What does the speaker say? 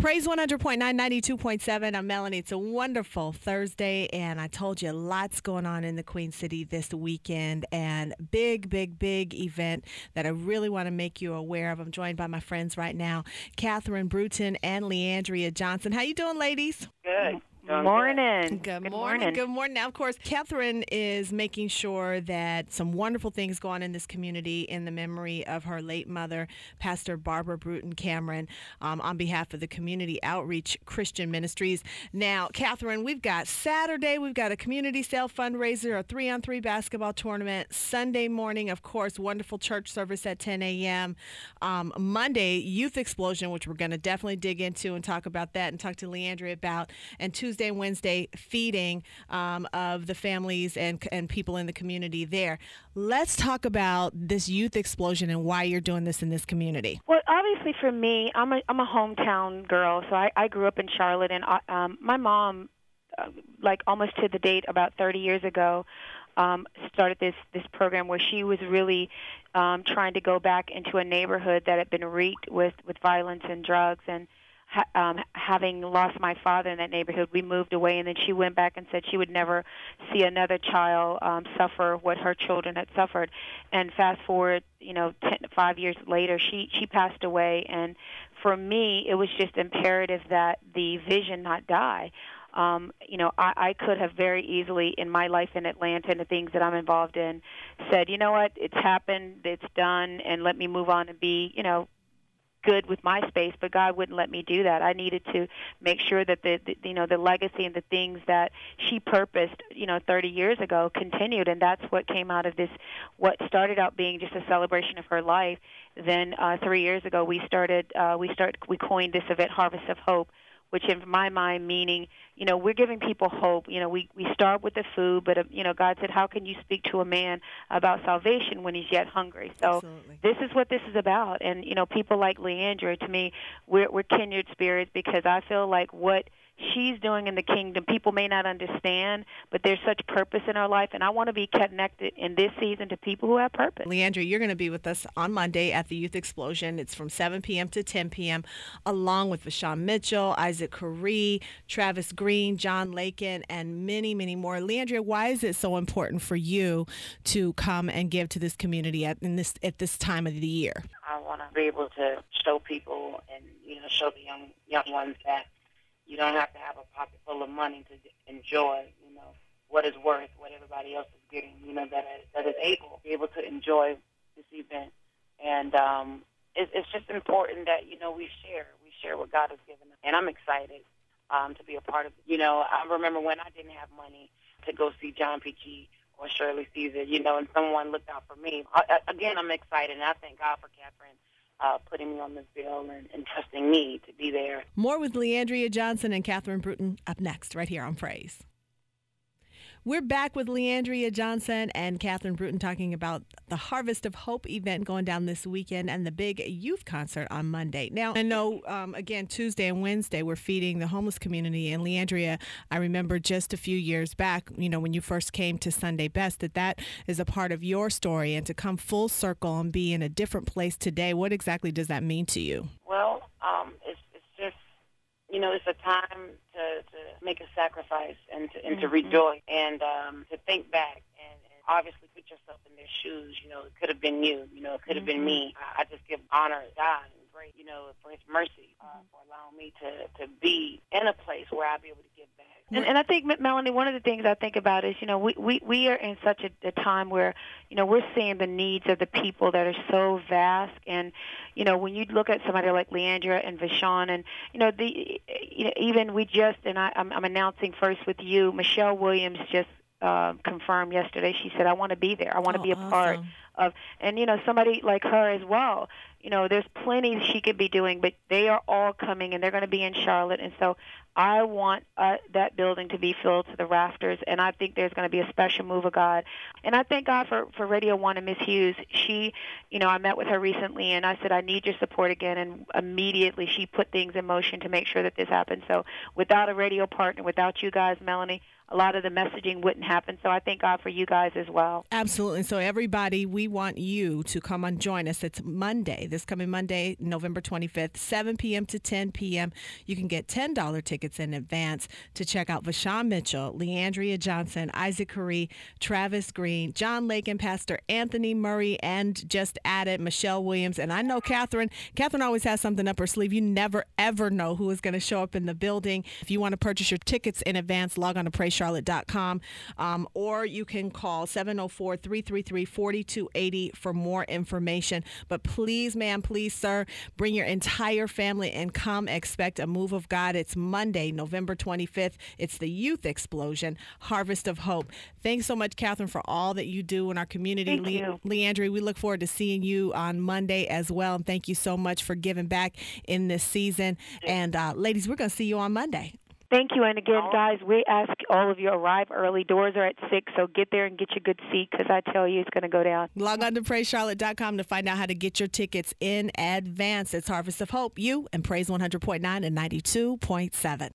Praise 100.9, 92.7. I'm Melanie. It's a wonderful Thursday, and I told you lots going on in the Queen City this weekend, and big event that I really want to make you aware of. I'm joined by my friends right now, Catherine Bruton and Leandria Johnson. How you doing, ladies? Good. Good morning. Now, of course, Catherine is making sure that some wonderful things go on in this community in the memory of her late mother, Pastor Barbara Bruton Cameron, on behalf of the Community Outreach Christian Ministries. Now, Catherine, we've got Saturday, we've got a community sale fundraiser, a 3-on-3 basketball tournament. Sunday morning, of course, wonderful church service at 10 a.m. Monday, Youth Explosion, which we're going to definitely dig into and talk about that and talk to Leandria about. And Tuesday and Wednesday, feeding of the families and people in the community there. Let's talk about this Youth Explosion and why you're doing this in this community. Well, obviously for me, I'm a hometown girl, so I grew up in Charlotte, and my mom, like almost to the date, about 30 years ago, started this program where she was really trying to go back into a neighborhood that had been wreaked with violence and drugs, and having lost my father in that neighborhood, we moved away, and then she went back and said she would never see another child suffer what her children had suffered. And fast forward, 5 years later, she passed away. And for me, it was just imperative that the vision not die. I could have very easily in my life in Atlanta and the things that I'm involved in said, you know what, it's happened, it's done, and let me move on and be, good with my space, but God wouldn't let me do that. I needed to make sure that the legacy and the things that she purposed, 30 years ago continued, and that's what came out of this, what started out being just a celebration of her life. Then 3 years ago we coined this event, Harvest of Hope, which in my mind meaning, we're giving people hope. We start with the food, but, God said, how can you speak to a man about salvation when he's yet hungry? So Absolutely. This is what this is about. And, people like Leandria, to me, we're kindred spirits, because I feel like what she's doing in the kingdom, people may not understand, but there's such purpose in our life, and I want to be connected in this season to people who have purpose. Leandria, you're going to be with us on Monday at the Youth Explosion. It's from 7 p.m. to 10 p.m., along with Vashawn Mitchell, Isaac Curry, Travis Green, John Lakin, and many, many more. Leandria, why is it so important for you to come and give to this community at this time of the year? I want to be able to show people and, show the young ones that you don't have to have a pocket full of money to enjoy, what is worth, what everybody else is getting, that is able to be able to enjoy this event. And it's just important that, we share what God has given us. And I'm excited to be a part of it. I remember when I didn't have money to go see John P.G. or Shirley Caesar, and someone looked out for me. Again, I'm excited, and I thank God for Catherine putting me on this bill and trusting me to be there. More with Leandria Johnson and Catherine Bruton up next, right here on Praise. We're back with Leandria Johnson and Catherine Bruton talking about the Harvest of Hope event going down this weekend and the big youth concert on Monday. Now, I know, again, Tuesday and Wednesday, we're feeding the homeless community. And Leandria, I remember just a few years back, when you first came to Sunday Best, that is a part of your story. And to come full circle and be in a different place today, what exactly does that mean to you? Well, it's just, it's a time to make a sacrifice and to rejoice and to think back and obviously put yourself in their shoes. It could have been you. It could have been me. I just give honor to God and grace, for His mercy for allowing me to be in a place where I'll be able to give back. And I think, Melanie, one of the things I think about is, we are in such a time where, we're seeing the needs of the people that are so vast. And, when you look at somebody like Leandria and Vashawn and, even we just, and I'm announcing first with you, Michelle Williams just confirmed yesterday. She said, I want to be there. I want to be a part of, and, somebody like her as well. There's plenty she could be doing, but they are all coming, and they're going to be in Charlotte. And so I want that building to be filled to the rafters, and I think there's going to be a special move of God. And I thank God for Radio 1 and Miss Hughes. She, I met with her recently, and I said, I need your support again. And immediately she put things in motion to make sure that this happens. So without a radio partner, without you guys, Melanie, a lot of the messaging wouldn't happen. So I thank God for you guys as well. Absolutely. So everybody, we want you to come and join us. It's Monday, this coming Monday, November 25th, 7 p.m. to 10 p.m. You can get $10 tickets in advance to check out Vashawn Mitchell, Leandria Johnson, Isaac Curry, Travis Green, John Lake, and Pastor Anthony Murray, and just added Michelle Williams. And I know Catherine always has something up her sleeve. You never, ever know who is going to show up in the building. If you want to purchase your tickets in advance, log on to PraiseCharlotte.com, or you can call 704-333-4280 for more information. But please, ma'am, please, sir, bring your entire family and come expect a move of God. It's Monday, November 25th. It's the Youth Explosion, Harvest of Hope. Thanks so much, Catherine, for all that you do in our community. Thank you. Leandria, we look forward to seeing you on Monday as well. And thank you so much for giving back in this season. And ladies, we're going to see you on Monday. Thank you. And again, guys, we ask all of you arrive early. Doors are at 6, so get there and get your good seat, because I tell you it's going to go down. Log on to PraiseCharlotte.com to find out how to get your tickets in advance. It's Harvest of Hope, you and Praise 100.9 and 92.7.